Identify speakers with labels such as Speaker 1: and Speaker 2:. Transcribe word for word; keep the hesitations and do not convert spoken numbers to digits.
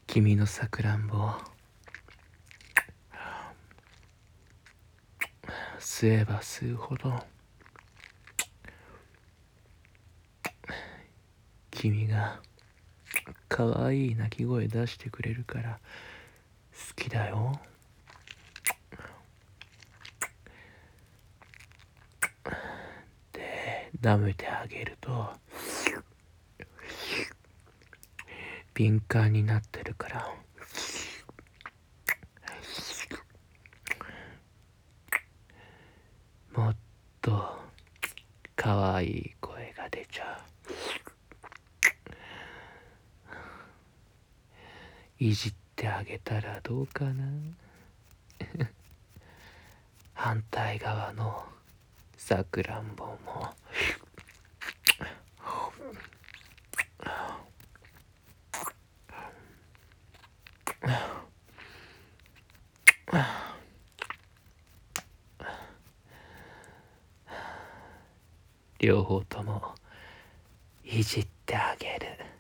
Speaker 1: 君のさくらんぼ吸えば吸うほど君がかわいい鳴き声出してくれるから好きだよ。で舐めてあげると敏感になってるからもっとかわいい声が出ちゃう。いじってあげたらどうかな。反対側のさくらんぼも両方ともいじってあげる。